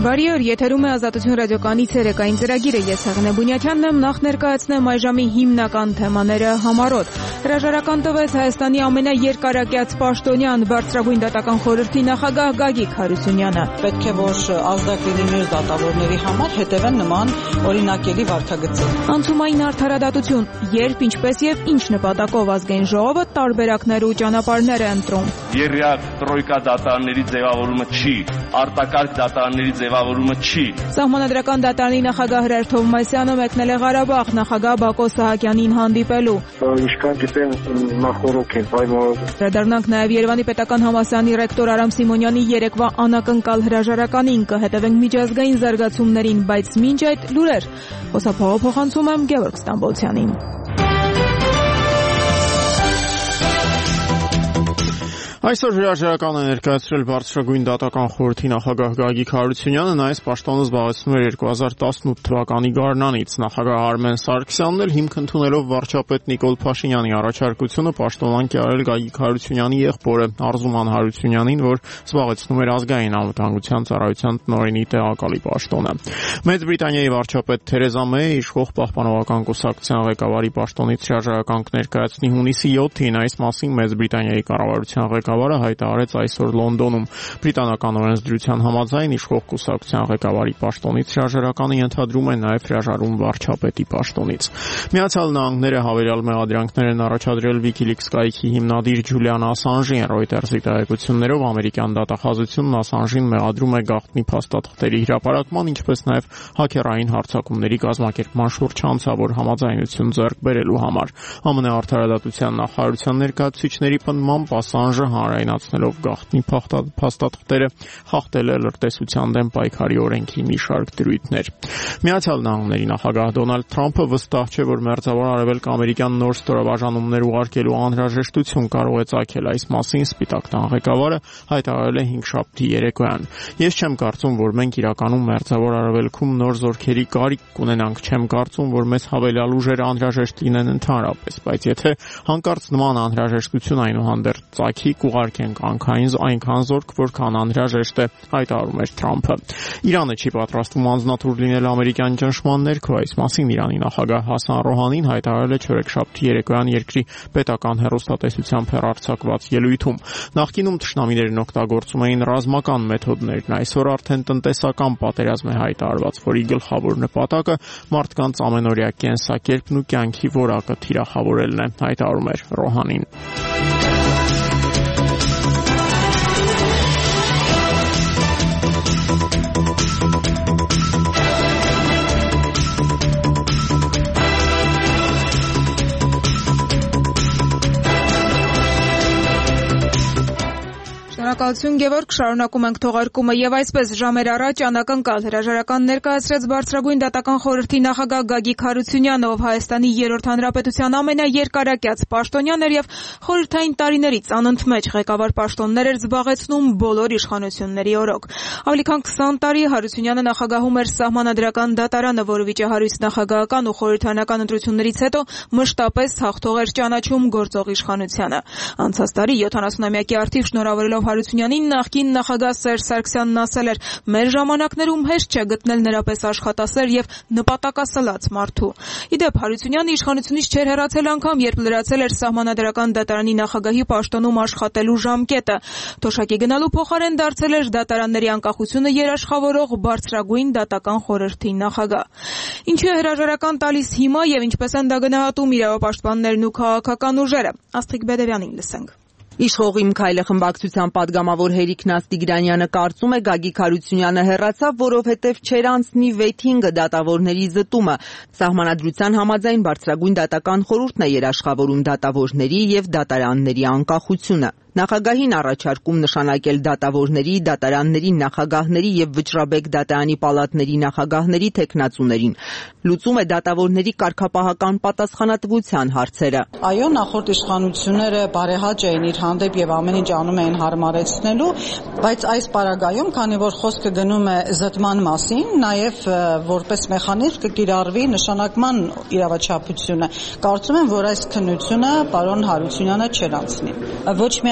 Բարի օր, եթերում է Ազատություն ռադիոկայանի ցերեկային ծրագիրը, ես Հեղինե Բունյաթյանն եմ, նախ ներկայացնեմ այժմի հիմնական թեմաները համառոտ։ Հրաժարական տվեց Հայաստանի ամենաերկարակյաց պաշտոնյան բարձրագույն դատական խորհրդի նախագահ Գագիկ Հարությունյանը։ Պետք է որ ազդակ լինի մեր դատավորների համար հետևեն նման օրինակելի վարքագծի։ Անցումային արդարադատություն, երբ, ինչպես եւ ինչ նպատակով ազգային ժողովը տարբերակներ ու ճանապարհներ է ընտրում։ Երրորդ տրոյկա դատարանների ձևավորումը չի, արտակարգ դատարանների ձևավորումը չի։ Սահմանադրական դատարանի նախագահ Հրեր Թովմասյանը մեկնել է Ղարաբաղ նախագահ Բակո Սահակյանին հանդիպելու։ Ինչքան գիտեմ նախորոք են պայմանավորվում։ Վերադառնանք նաև Երևանի պետական համալսարանի ռեկտոր Արամ Սիմոնյանի երեկվա անակնկալ հրաժարականին, կհետևենք միջազգային զարգացումներին, բայց մինչ այդ լուրեր։ Խոսափողը փոխանցում եմ Գևորգ Ստամբոլցյանին։ Այսօր հրաժարական է ներկայացրել բարձրագույն դատական խորհրդի նախագահ Գագիկ Հարությունյանը, նա այս պաշտոնը զբաղեցնում էր 2018 թվականի գարնանից։ Նախագահ Արմեն Սարգսյանն էլ հիմք ընդունելով վարչապետ Նիկոլ Փաշինյանի առաջարկությունը պաշտոնանկ է արել Գագիկ Հարությունյանի եղբորը Արզուման Հարությունյանին, որ զբաղեցնում էր ազգային անվտանգության ծառայության տնօրենի տեղակալի պաշտոնը։ Մեծ Բրիտանիայի վարչապետ Թերեզա Մեյը իշխող պահպանողական կուսակցության ղեկավարի պաշտոնից հրաժարական կներկայացնի հունիսի 7-ին, այս մասին Մեծ Բրիտանիայի կառավարության ղեկավարը հայտարարեց այսօր Լոնդոնում։ Բրիտանական օրենսդրության համաձայն իշխող կուսակցության ղեկավարի պաշտոնից հրաժարականը ենթադրում է նաև հրաժարում վարչապետի պաշտոնից։ Միացյալ Նահանգները հավելյալ մեղադրանքներ են առաջադրել WikiLeaks կայքի հիմնադիր Ջուլիան Ասանժին։ Reuters-ի տեղեկություններով ամերիկյան դատախազությունն Ասանժին մեղադրում է գաղտնի փաստաթղթերի հրապարակման, ինչպես նաև հաքերային հարձակումների կազմակերպման շուրջ հանցավոր համաձայնություն ձեռք բերելու համար։ ԱՄՆ արդարադատության նախարարության ներկայացուցիչների պնդմամբ Ասանժը հանրայնացնելով գաղտնի փաստաթղթերը խախտել է լրտեսության դեմ պայքարի օրենքի մի շարք դրույթներ։ Միացյալ Նահանգների նախագահ Դոնալդ Թրամփը վստահ չէ, որ Մերձավոր Արևելք-ամերիկյան նոր ստորաբաժանումներ ուղարկելու անհրաժեշտություն կարող է ծագել։ Այս մասին Սպիտակ տան ղեկավարը հայտարարել է հինգշաբթի երեկոյան։ Ես չեմ կարծում, որ մենք իրականում Մերձավոր Արևելքում նոր զորքերի կարիք կունենանք, չեմ կարծում, որ մեզ հավելյալ ուժերը անհրաժեշտ լինեն ընդհանրապես, բայց եթե հանկարծ նման անհրաժեշտություն այնուհանդերձ ծագի, կուղարկենք այնքան զորք, որքան անհրաժեշտ է, հայտարարում էր Թրամփը։ Իրանը չի պատրաստվում անձնատուր լինել ամերիկյան ճնշման ներքո, այս մասին Իրանի նախագահ Հասան Ռոհանին հայտարարել է չորեքշաբթի երեկոյան երկրի պետական հեռուստատեսությամբ հեռարձակված ելույթում։ Նախկինում թշնամիներն օգտագործում էին ռազմական մեթոդներն, այսօր արդեն տնտեսական պատերազմ է հայտարարված, որի գլխավոր նպատակը մարդկանց ամենօրյա կենսակերպն ու կյանքի որակը թիրախավորելն է, հայտարարում էր Ռոհանին։ Շնորհակալություն Գևորգ, շարունակում ենք թողարկումը եւ այսպես ժամեր առաջ անակնկալ հրաժարական ներկայացրեց բարձրագույն դատական խորհրդի նախագահ Գագիկ Հարությունյանը, ով Հայաստանի երրորդ հանրապետության ամենաերկարակյաց պաշտոնյան էր եւ խորհրդային տարիներից անընդմեջ ղեկավար պաշտոններ էր զբաղեցնում բոլոր իշխանությունների օրոք։ Ավելի քան 20 տարի Հարությունյանը նախագահում էր Սահմանադրական դատարանը, որը վիճահարույց նախագահական ու խորհրդարանական ընտրություններից հետո մշտապես հաղթող էր ճանաչում գործող իշխանությանը։ Անցած տարի 70-ամյակի արդիվ շնորհավորելով Հարությունյանին նախկին նախագահ Սերժ Սարգսյանն ասել էր. «Մեր ժամանակներում հեշտ չէ գտնել նրապես աշխատասեր եւ նպատակասլաց մարդու»։ Իդեպ Հարությունյանը իշխանությունից չէր հեռացել անգամ, երբ լրացել էր Սահմանադրական դատարանի նախագահի պաշտոնում աշխատելու ժամկետը։ Թոշակի գնալու փոխարեն դարձել էր դատարանների անկախությունը երաշխավորող բարձրագույն դատական խորհրդի նախագահ։ Ինչու է հրաժարական տալիս հիմա եւ ինչպես են դա գնահատում իրավապաշտպաններն ու քաղաքական ուժերը։ Աստղիկ Բեդևյանին լսենք։ Իշխող Իմ Քայլը խմբակցության падգամավոր Հերիկ Նաստիգրանյանը կարծում է Գագիկ Հարությունյանը հեռացավ, որովհետև չեր անցնի 6-5 դատավորների զտումը։ Սահմանադրության համաձայն բարձրագույն դատական խորհուրդն է երաշխավորում դատավորների եւ դատարանների անկախությունը։ Նախագահին առաջարկում նշանակել դատավորների, դատարանների նախագահների եւ Վճռաբեկ դատարանի պալատների նախագահների թեկնածուներին։ Լուծում է դատավորների կարգապահական պատասխանատվության հարցերը։ Այո, նախորդ իշխանությունները բարեհաճ էին իր հանդեպ եւ ամեն ինչ անում էին հարմարեցնելու, բայց այս պարագայում, քանի որ խոսքը գնում է զտման մասին, նաեւ որպես մեխանիզմ կկիրառվի նշանակման իրավաչափությունը, կարծում եմ, որ այս քննությունը պարոն Հարությունյանը չեր անցնի։ Ոչ միայն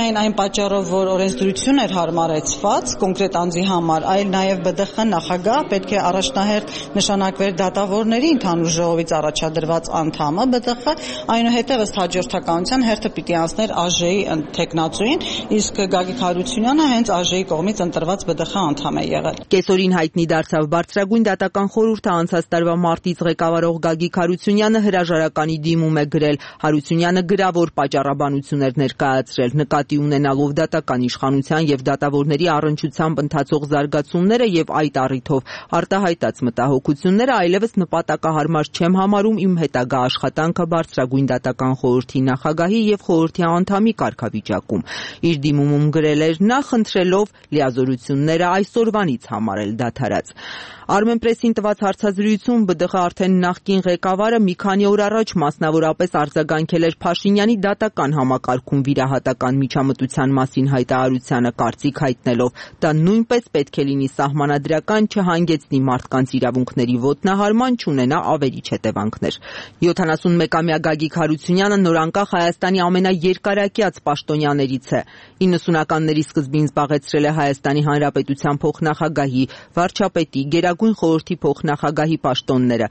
միայն այն պատճառով, որ օրենսդրություն էր հարմարեցված կոնկրետ անձի համար, այլ նաև ԲԴԽ նախագահ պետք է առաջնահերթ նշանակվեր դատավորների ընդհանուր ժողովից առաջադրված անդամը ԲԴԽ, այնուհետև ըստ հաջորդականության հերթը պիտի անցներ ԱԺ-ի թեկնածուին, իսկ Գագիկ Հարությունյանը հենց ԱԺ-ի կողմից ընտրված ԲԴԽ անդամ է եղել։ Կեսօրին հայտնի դարձավ Բարձրագույն դատական խորհուրդը անցած տարվա մարտից ղեկավարող Գագիկ Հարությունյանը հրաժարականի դիմում է գրել։ Հարությունյանը գրավոր պատճառաբանություն էր ներկայացրել, նկատի ունենալով դատական իշխանության եւ դատավորների առնչությամբ ընթացող զարգացումները եւ այդ առիթով արտահայտած մտահոգությունները այլևս նպատակահարմար չեմ համարում իմ հետագա աշխատանքը Բարձրագույն դատական խորհրդի նախագահի եւ խորհրդի անդամի կարգավիճակում։ Իր դիմումում գրել էր նա, խնդրելով լիազորությունները այսօրվանից համարել դադարած։ Armenpress-ին տված հարցազրույցում ԲԴԽ արդեն նախկին ղեկավարը մի քանի օր առաջ մասնավորապես արձագանքել էր Փաշինյանի դատական համակարգում վիրահատական միջամտության մասին հայտարարությանը, կարծիք հայտնելով դա նույնպես պետք է լինի սահմանադրական, չհանգեցնի մարդկանց իրավունքների ոտնահարման, չունենա ավերիչ հետևանքներ։ 71-ամյա Գագիկ Հարությունյանը նորանկախ Հայաստանի ամենաերկարակյաց պաշտոնյաներից է։ 90-ականների սկզբին զբաղեցրել է Հայաստանի Հանրապետության փոխնախագահի, վարչապետի, Գերագույն խորհրդի փոխնախագահի պաշտոնները։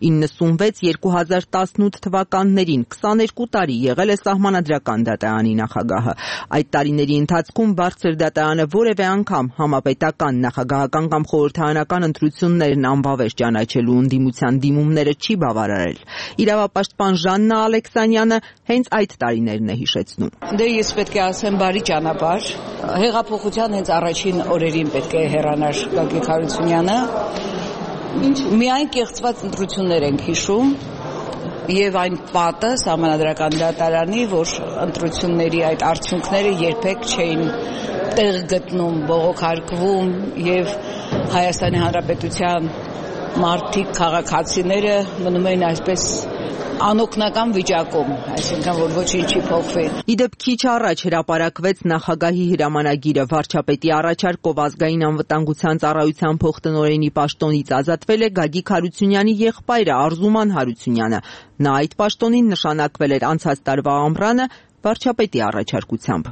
96-2018 թվականներին 22 տարի եղել է Սահմանադրական դատարանի նախագահը։ Այդ տարիների ընթացքում Բարձր դատարանը որևէ անգամ համապետական, նախագահական կամ խորհրդարանական ընտրություններն անբավեր ճանաչելու ընդդիմության դիմումները չի բավարարել։ Իրավապաշտպան Ժաննա Ալեքսանյանը հենց այդ տարիներն է հիշեցնում։ Դե ես պետք է ասեմ բարի ճանապարհ։ Հեղափոխության հենց առաջին օրերին պետք է հեռանար Գագիկ Հարությունյանը։ Միայն կեղծված ընտրություններ ենք հիշում եւ այն պատը Սահմանադրական դատարանի, որ ընտրությունների այդ արդյունքները երբեք չէին տեղ գտնում, բողոքարկվում եւ Հայաստանի Հանրապետության մարդիկ, քաղաքացիները մնում էին այսպես անօգնական վիճակում, այսինքն որ ոչինչ չի փոխվի։ Իդեպ քիչ առաջ հրապարակվեց նախագահի հրամանագիրը, վարչապետի առաջարկով ազգային անվտանգության ծառայության փոխտնօրենի պաշտոնից ազատվել է Գագիկ Հարությունյանի եղբայրը Արզուման Հարությունյանը։ Նա այդ պաշտոնին նշանակվել էր անցած տարվա ամռանը վարչապետի առաջարկությամբ։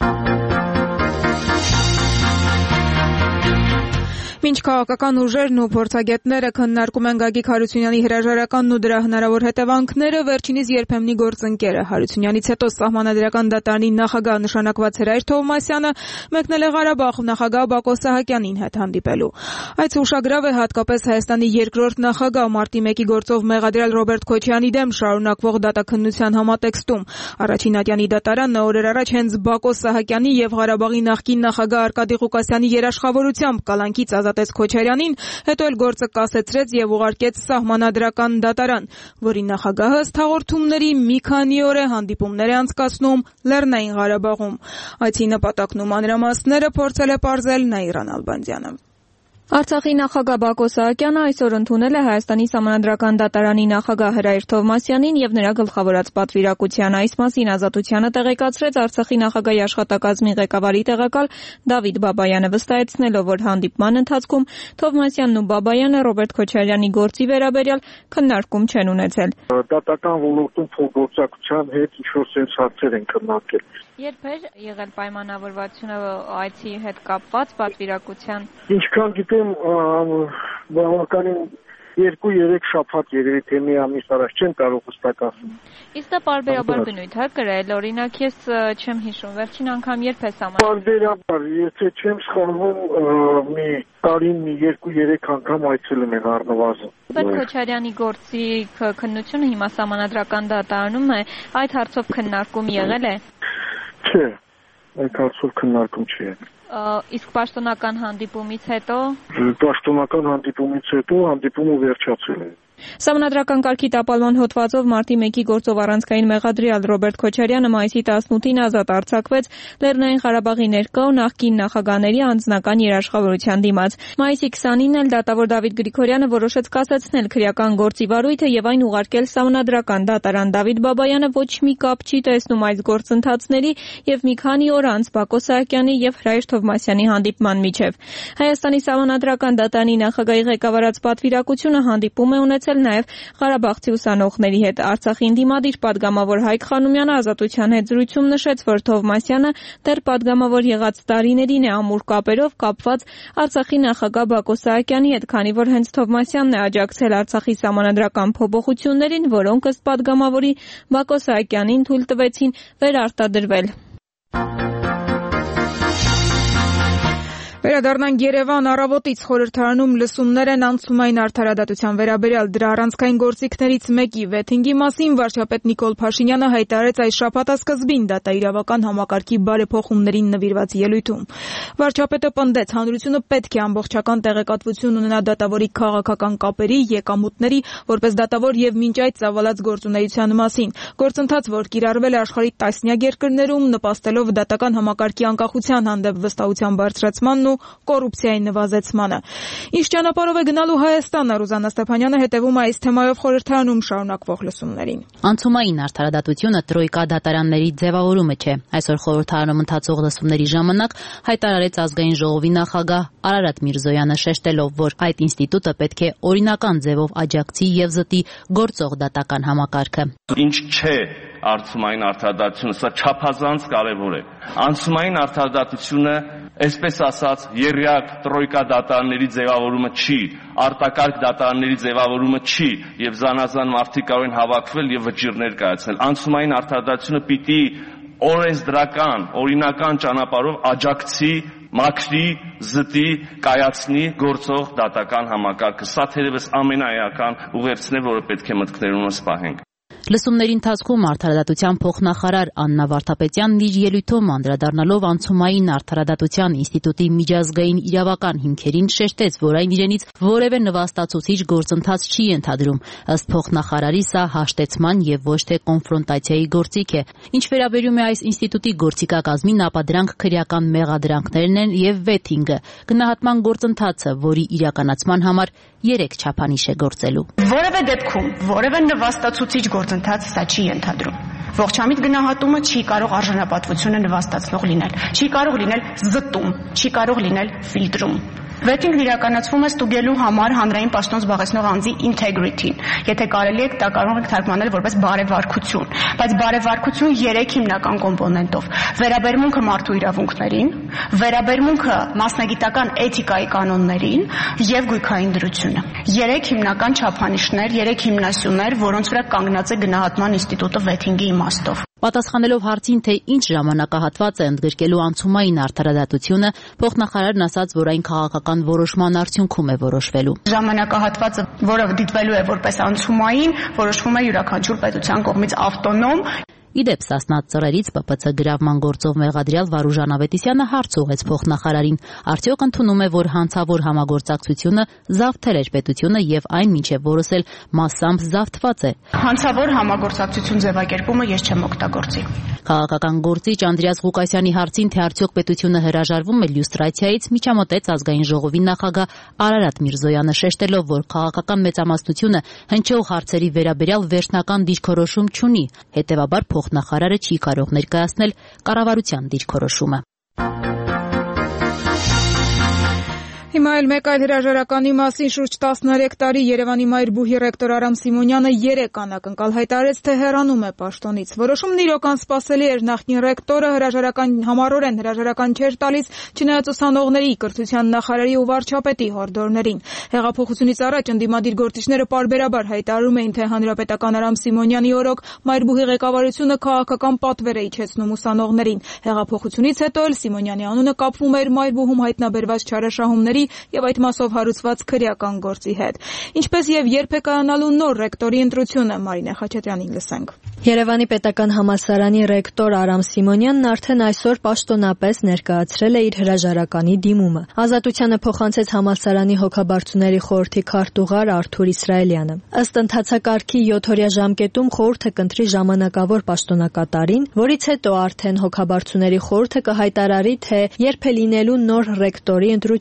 Մինչ քաղաքական ուժերն ու փորձագետները քննարկում են Գագիկ Հարությունյանի հրաժարականն ու դրա հնարավոր հետևանքները, վերջինիս երբեմնի գործընկերը Հարությունյանից հետո Սահմանադրական դատարանի նախագահ նշանակված Հրայր Թովմասյանը մեկնել է Ղարաբաղ նախագահ Բակո Սահակյանին հետ հանդիպելու։ Այդ ուշագրավ է հատկապես Հայաստանի երկրորդ նախագահ մարտի 1-ի գործով մեղադրյալ Ռոբերտ Քոչարյանի դեմ շարունակվող դատաքննության համատեքստում։ Առաջին ատյանի դատարանը օրեր առաջ հենց Բակո Սահակյանի եւ Ղարաբաղի նախկին նախագահ Արկադի Ղուկասյանի երաշխավորությամբ կալանքից ազատեց Քոչարյանին, հետո էլ գործը կասեցրեց եւ ուղարկեց Սահմանադրական դատարան, որի նախագահը ըստ հաղորդումների մի քանի օր է հանդիպումներ է անցկացնում Լեռնային Ղարաբաղում։ Այցի նպատակն ու մանրամասները փորձել է պարզել Նաիրան Ալբանդյանը։ Արցախի նախագահ Բակո Սահակյանը այսօր ընդունել է Հայաստանի Սահմանադրական դատարանի նախագահ Հրայր Թովմասյանին եւ նրա գլխավորած պատվիրակության։ Այս մասին Ազատությանը տեղեկացրեց Արցախի նախագահի աշխատակազմի ղեկավարի տեղակալ Դավիթ Բաբայանը, վստահեցնելով, որ հանդիպման ընթացքում Թովմասյանն ու Բաբայանը Ռոբերտ Քոչարյանի գործի վերաբերյալ քննարկում չեն ունեցել։ Դատական ոլորտում փոխգործակցության հետ ինչ-որ sense հարցեր են քննարկել։ Երբ էր եղել պայմանավորվածությունը այցի հետ կապված պատվիրակության։ Ինչքան գիտեմ, բավականին 2-3 շաբաթ երևի թե մի ամիս առաջ չեմ կարող հստակ ասել։ Իսկ դա պարբերաբար բնույթ է կրել, օրինակ ես չեմ հիշում, վերջին անգամ երբ է սահման։ Պարբերաբար, եթե չեմ սխալվում, մի տարին մի 2-3 անգամ այցելում են առնվազն։ Բայց Քոչարյանի գործի քննությունը հիմա Սահմանադրական դատարանում է, այդ հարցով քննարկում եղել է։ Չէ, այդ հարցով քննարկում չի եղել։ Իսկ պաշտոնական հանդիպումից հետո։ Պաշտոնական հանդիպումից հետո հանդիպումը վերջացել է։ Սահմանադրական կարգի տապալման հոդվածով մարտի 1-ի գործով առանցքային մեղադրյալ Ռոբերտ Քոչարյանը մայիսի 18-ին ազատ արձակվեց Լեռնային Ղարաբաղի ներկա ու նախկին նախագահների անձնական երաշխավորության դիմաց։ Մայիսի 20-ին էլ դատավոր Դավիթ Գրիգորյանը որոշեց կասեցնել քրեական գործի վարույթը եւ այն ուղարկել Սահմանադրական դատարան։ Դավիթ Բաբայանը ոչ մի կապ չի տեսնում այս գործընթացների եւ մի քանի օր անց Բակո Սահակյանի եւ Հրայր Թովմասյանի հանդիպման միջև։ Հայաստանի Սահմանադրական դատարանի նախագահի ղեկավարած պատվիրակությունը հանդիպում է ունեցել զրուցել նաև Ղարաբաղցի ուսանողների հետ։ Արցախի ընդդիմադիր պատգամավոր Հայկ Խանոմյանը Ազատության հետ զրույցում նշեց, որ Թովմասյանը դեռ պատգամավոր եղած տարիներին է ամուր կապերով կապված Արցախի նախագահ Բակո Սահակյանի հետ, քանի որ հենց Թովմասյանն է աջակցել Արցախի սահմանադրական փոփոխություններին, որոնք ըստ պատգամավորի Բակո Սահակյանին թույլ տվեցին վերարտադրվել։ Վերադառնանք Երևան, առավոտից խորհրդարանում լսումներ են անցումային արդարադատության վերաբերյալ դրա առանցքային գործիքներից մեկի վեթինգի մասին վարչապետ Նիկոլ Փաշինյանը հայտարարեց այս շաբաթասկզբին դատաիրավական համակարգի բարեփոխումներին նվիրված ելույթում։ Վարչապետը պնդեց, հանրությունը պետք է ամբողջական տեղեկատվություն ունենա դատավորի քաղաքական կապերի, եկամուտների, որպես դատավոր եւ մինչ այդ ծավալած գործունեության մասին։ Գործընթաց, որ կիրառվել է աշխարհի տասնյակ երկրներում, նպաստելով դատական համակարգի անկախության հանդեպ վստահության բարձրացմանն ու կոռուպցիայի նվազեցմանը։ Ինչ ճանապարհով է գնալու Հայաստանը, Ռուզաննա Ստեփանյանը հետևում է այս թեմայով խորհրդարանում շարունակվող լսումներին։ Անցումային արդարադատությունը տրոյկա դատարանների ձևավորումը չէ։ Այսօր խորհրդարանում ընթացող լսումների ժամանակ հայտարարեց ազգային ժողովի նախագահ Արարատ Միրզոյանը, շեշտելով, որ այդ ինստիտուտը պետք է օրինական ձևով աջակցի եւ զտի գործող դատական համակարգը։ Ինչ չէ անցումային արդարադատությունը, սա չափազանց կարևոր է։ Անցումային արդարադատությունը, այսպես ասած, եռյակ տրոյկա դատարանների ձևավորումը չի, արտակարգ դատարանների ձևավորումը չի, եւ զանազան մարդիկ կարող են հավաքվել եւ վճիռներ կայացնել։ Անցումային արդարադատությունը պիտի օրենսդրական, օրինական ճանապարհով աջակցի, մաքրի, զտի, կայացնի գործող դատական համակարգը։ Սա թերևս ամենաէական ուղերձն է, որը պետք է մտքներումս պահենք։ Լսումների ընթացքում արդարադատության փոխնախարար Աննա Վարդապետյանն իր ելույթում անդրադառնալով անցումային արդարադատության ինստիտուտի միջազգային իրավական հիմքերին շեշտեց, որ այն իրենից որևէ նվաստացուցիչ գործընթաց չի ենթադրում։ Ըստ փոխնախարարի, սա հաշտեցման եւ ոչ թե կոնֆրոնտացիայի գործիք է։ Ինչ վերաբերում է այս ինստիտուտի գործիքակազմին, ապա դրանք քրեական մեղադրանքներն են եւ վեթինգը, գնահատման գործընթացը, որի իրականացման համար 3 չափանիշ է գործելու։ Որևէ դեպքում որևէ նվաստացուցիչ գործընթաց սա չի ենթադրում։ Ողջամիտ գնահատումը չի կարող արժանապատվությունը նվաստացնող լինել, չի կարող լինել զտում, չի կարող լինել ֆիլտրում։ Վեթինգն իրականացվում է ստուգելու համար հանրային պաշտոն զբաղեցնող անձի integrity-ն, եթե կարելի է դա կարող ենք թարգմանել որպես բարեվարքություն, բայց բարեվարքություն 3 հիմնական կոմպոնենտով՝ վերաբերմունքը մարդու իրավունքներին, վերաբերմունքը մասնագիտական էթիկայի կանոններին եւ գույքային դրությունը։ 3 հիմնական չափանիշներ, 3 հիմնասյուներ, որոնց վրա կանգնած է գնահատման ինստիտուտը վեթինգի իմաստով։ Պատասխանելով հարցին, թե ինչ ժամանակահատված է ընդգրկելու անցումային արդարադատությունը, փոխնախարարն ասաց, որ այն քաղաքական որոշման արդյունքում է որոշվելու։ Ժամանակահատվածը, որը դիտվելու է որպես անցումային, որոշվում է յուրաքանչյուր պետության կողմից ավտոնոմ։ Իդեպ Սասնա ծռերից ՊՊՑ գրավման գործով մեղադրյալ Վարուժան Ավետիսյանը հարց ուղղեց փոխնախարարին. արդյոք ընդունում է, որ հանցավոր համագործակցությունը զավթել էր պետությունը եւ այն մինչեւ որս էլ մասամբ զավթված է։ Հանցավոր համագործակցություն ձևակերպումը ես չեմ օգտագործի։ Քաղաքական գործիչ Անդրեաս Ղուկասյանի հարցին, թե արդյոք պետությունը հրաժարվում է լյուստրացիայից, միջամտեց ազգային ժողովի նախագահ Արարատ Միրզոյանը, շեշտելով, որ քաղաքական մեծամասնությունը հնչող հարցերի վերաբերյալ վերջնական դիրքորոշում չունի, հետևաբար փոխնախարարը չի կարող ներկայացնել կառավարության դիրքորոշումը։ Հիմա էլ մեկ այլ հրաժարականի մասին շուրջ 13 տարի Երևանի Մայրբուհի ռեկտոր Արամ Սիմոնյանը 3 անակնկալ հայտարարեց, թե հեռանում է պաշտոնից։ Որոշումն իրոք անսպասելի էր, նախկին ռեկտորը համառորեն հրաժարական չէր տալիս, չնայած ուսանողների, կրթության նախարարի ու վարչապետի հորդորներին։ Հեղափոխությունից առաջ ընդդիմադիր գործիչները պարբերաբար հայտարարում էին, թե հանրապետական Արամ Սիմոնյանի օրոք Մայրբուհի ղեկավարությունը քաղաքական պատվեր է իջեցնում ուսանողներին։ Հեղափոխությունից հետո էլ Սիմոնյանի անունը կապվում էր Մայրբուհում հայտնաբերված չարաշահումների եւ այդ մասով հարուցված քրեական գործի հետ։ Ինչպես եւ երբ է կայանալու նոր ռեկտորի ընտրությունը, Մարինե Խաչատրյանին լսենք։ Երևանի պետական համալսարանի ռեկտոր Արամ Սիմոնյանն արդեն այսօր պաշտոնապես ներկայացրել է իր հրաժարականի դիմումը։ Ազատությանը փոխանցեց համալսարանի հոգաբարձուների խորհրդի քարտուղար Արթուր Իսրայելյանը։ Ըստ ընթացակարգի 7-օրյա ժամկետում խորհուրդը կընտրի ժամանակավոր պաշտոնակատարին, որից հետո արդեն հոգաբարձուների խորհուրդը կհայտարարի, թե երբ է լինելու նոր ռեկտորի ընտրությունը։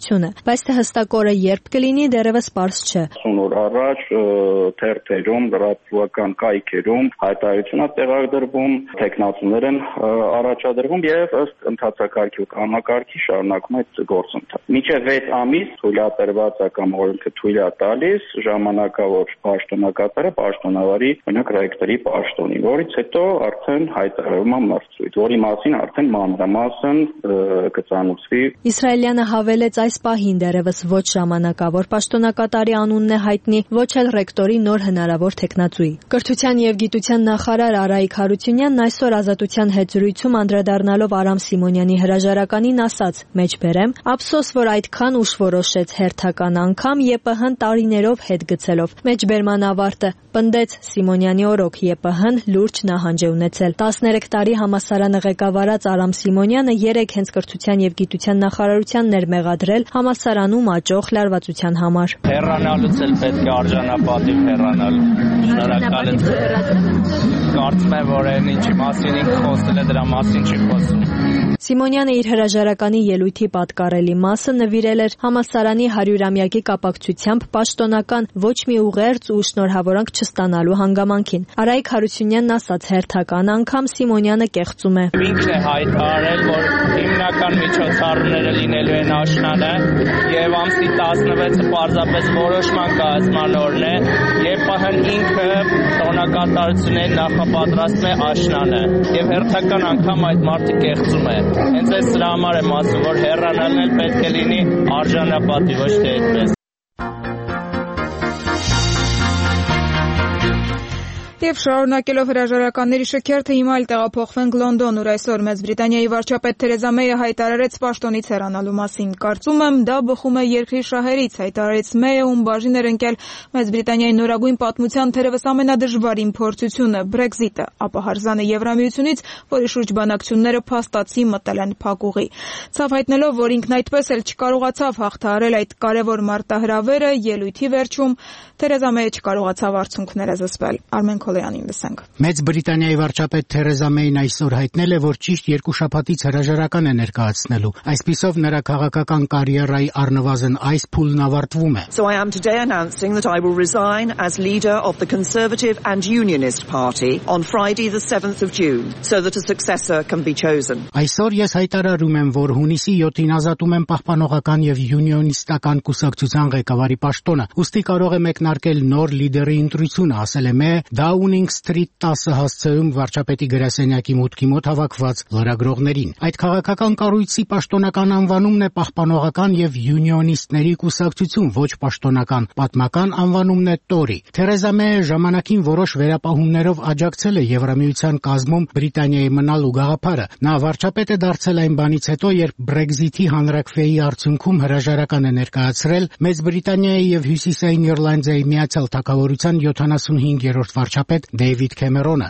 բայց թե հստակ օրը երբ կլինի, դեռևս պարզ չէ։ 50 օր առաջ թերթերում, լրատվական կայքերում հայտարարություն է տեղադրվում, տեխնացուներ են առաջադրվում եւ ըստ ընթացակարգի ու կանոնակարգի շարունակվում է գործընթացը։ Մինչեւ 6 ամիս թույլատրված է կամ օրենքը թույլ է տալիս ժամանակավոր պաշտոնակատարը պաշտոնավարի օրինակ ռեկտորի պաշտոնին, որից հետո արդեն հայտարարվում է մրցույթ, որի մասին արդեն մանրամասն կծանուցվի։ Իսրայելյանը հավելեց այս պահին դեռևս ոչ ժամանակավոր պաշտոնակատարի անունն է հայտնի, ոչ էլ ռեկտորի նոր հնարավոր տեխնացուի։ Կրթության եւ գիտության նախարար Արայիկ Հարությունյանն այսօր Ազատության հետ զրույցում անդրադառնալով Արամ Սիմոնյանի հրաժարականին ասաց. «Մեջբերեմ, ափսոս, որ այդքան ուշ որոշեց հերթական անգամ ԵՊՀ-ն տարիներով հետ գցելով»։ Մեջբերման ավարտը պնդեց Սիմոնյանի օրոք ԵՊՀ-ն լուրջ նահանջ է ունեցել։ 13 տարի համալսարանը ղեկավարած Արամ Սիմոնյանը 3 հենց կրթության եւ գիտության նախարարությանն էր մեղադրել համալսարանում աճող լարվածության համար։ Հեռանալուց էլ պետք է արժանապատիվ հեռանալ։ Շնորհակալ եմ։ Կարծում եմ, որ այն ինչի մասին ինքը խոսել է, դրա մասին չի խոսում։ Սիմոնյանը իր հրաժարականի ելույթի պատկառելի մասը նվիրել էր համալսարանի 100-ամյակի կապակցությամբ պաշտոնական ոչ մի ուղերձ ու շնորհավորանք չստանալու հանգամանքին։ Արայիկ Հարությունյանն ասաց, հերթական անգամ Սիմոնյանը կեղծում է։ Ինքն է հայտարարել, որ հիմնական միջոցառումները լինելու են աշնանը եւ ամսի 16-ը պարզապես որոշման կայացման օրն է, ԵՊՀ-ն ինքը տոնակատարությունների նախապատրաստում է աշնանը եւ հերթական անգամ այդ մարդը կեղծում է։ Հենց այս դրա համար եմ ասում, որ հեռանալն էլ պետք է լինի արժանապատիվ, ոչ թե այդպես։ Եվ շարունակելով հրաժարականների շքերթը հիմա էլ տեղափոխվենք Լոնդոն, ուր այսօր Մեծ Բրիտանիայի վարչապետ Թերեզա Մեյը հայտարարեց պաշտոնից հեռանալու մասին։ Կարծում եմ, դա բխում է երկրի շահերից, հայտարարեց Մեյը, ում բաժին էր ընկել Մեծ Բրիտանիայի նորագույն պատմության թերևս ամենադժվարին փորձությունը՝ Brexit-ը, ապա հարզանը Եվրամիությունից, որի շուրջ բանակցությունները փաստացի մտել են փակուղի։ Ցավ հայտնելով, որ ինքն այդպես էլ չկարողացավ հաղթահարել այդ կարևոր մարտահրավերը, ելույթի վերջում Թերեզա Մեյը չկարողացավ արդյունքները զսպել։ Արմեն Քոլեյանին լսենք։ Մեծ Բրիտանիայի վարչապետ Թերեզա Մեյն այսօր հայտնել է, որ ճիշտ 2 շաբաթից հրաժարական է ներկայացնելու։ Այսպիսով նրա քաղաքական կարիերայի առնվազն այս փուլն ավարտվում է։ So I am today announcing that I will resign as leader of the Conservative and Unionist Party on Friday the 7th of June so that a successor can be chosen. Այսօր ես հայտարարում եմ, որ հունիսի 7-ին ազատում եմ պահպանողական եւ յունիոնիստական կուսակցության ղեկավարի պաշտոնը։ Ուստի կարող է մեկնարկել նոր լիդերի ընտրությունը, ասել է Մեյը Downing Street 10 հասցեում վարչապետի գրասենյակի մուտքի մոտ հավաքված լրագրողներին։ Այդ քաղաքական կառույցի պաշտոնական անվանումն է պահպանողական եւ յունիոնիստների կուսակցություն, ոչ պաշտոնական։ Պատմական անվանումն է Tory։ Թերեզա Մեյը ժամանակին որոշ վերապահումներով աջակցել է Եվրամիության կազմում Բրիտանիայի մնալու գաղափարը։ Նա վարչապետ է դարձել այն բանից հետո, երբ Brexit-ի հանրաքվեի արդյունքում հրաժարական է ներկայացրել Մեծ Բրիտանիայի եւ Հյուսիսային Իռլանդիայի Միացյալ Թագավորության 75-րդ վարչապետ Դեյվիդ Քեմերոնը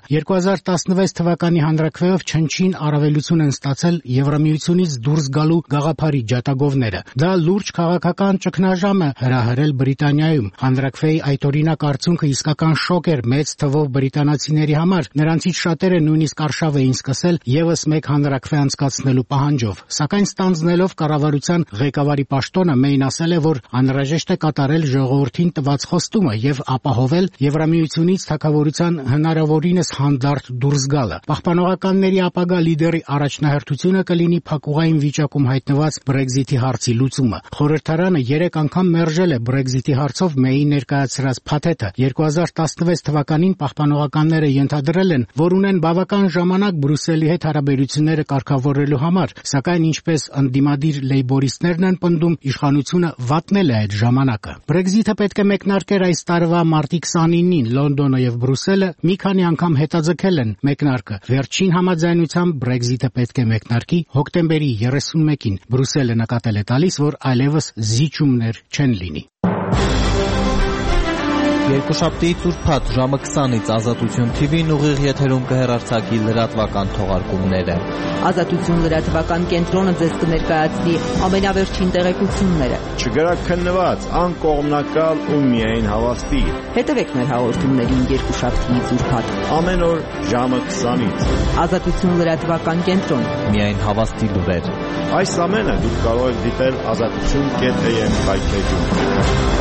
2016 թվականի հանրաքվեով չնչին առավելություն են ստացել Եվրամիությունից դուրս գալու գաղափարի ջատագովները։ Դա լուրջ քաղաքական ճգնաժամ է հրահրել Բրիտանիայում։ Հանրաքվեի այդօրինակ արդյունքը իսկական շոկ էր մեծ թվով բրիտանացիների համար։ Նրանցից շատերը նույնիսկ արշավ էին սկսել եւս մեկ հանրաքվե անցկացնելու պահանջով։ Սակայն ստանձնելով կառավարության ղեկավարի պաշտոնը Մեյն ասել է, որ անհրաժեշտ է կատարել ժողովրդին տված խոստումը եւ ապահովել Եվրամիությունից թագավորության հնարավորինս հանդարտ դուրս գալը։ Պահպանողականների ապագա լիդերի առաջնահերթությունը կլինի փակուղային վիճակում հայտնված Brexit-ի հարցի լուծումը։ Խորհրդարանը 3 անգամ մերժել է Brexit-ի հարցով Մեյի ներկայացրած փաթեթը։ 2016 թվականին պահպանողականները ենթադրել են, որ ունեն բավական ժամանակ Բրյուսելի հետ հարաբերությունները կարգավորելու համար, սակայն ինչպես ընդդիմադիր լեյբորիստներն են պնդում, իշխանությունը վատնել է այդ ժամանակը։ Brexit-ը պետք է մեկնարկեր այս տարվա մարտի 29-ին Լոնդոնը եւ Բրյուսելը մի քանի անգամ հետաձգել են մեկնարկը։ Վերջին համաձայնությամբ Brexit-ը պետք է մեկնարկի հոկտեմբերի 31-ին։ Բրյուսելը նկատել է տալիս, որ այլևս զիջումներ չեն լինի։ Երկուշաբթիից ուրբաթ ժամը 20-ից Ազատություն TV-ն ուղիղ եթերում կհեռարձակի լրատվական թողարկումները։ Ազատություն լրատվական կենտրոնը ձեզ կներկայացնի ամենավերջին տեղեկությունները։ Չգրաքննված, անկողմնակալ ու միայն հավաստի։ Հետևեք մեր հաղորդումներին երկուշաբթիից ուրբաթ։ Ամեն օր ժամը 20-ից։ Ազատություն լրատվական կենտրոն։ Միայն հավաստի լուրեր։ Այս ամենը դուք կարող եք դիտել azatutun.am հայտնեջում։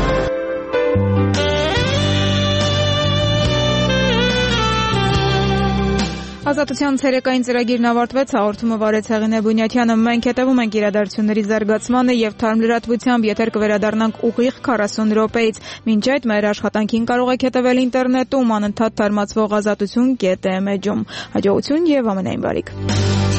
Ազատության ցերեկային ծրագիրն ավարտվեց, հաղորդումը վարեց Հեղինե Բունյաթյանը։ Մենք հետևում ենք իրադարձությունների զարգացմանը եւ թարմ լրատվությամբ եթեր կվերադառնանք ուղիղ 40 րոպեից։ Մինչ այդ մեր աշխատանքին կարող եք հետևել ինտերնետում անընդհատ թարմացվող azatutun.am էջում։ Հաջողություն եւ ամենայն բարիք։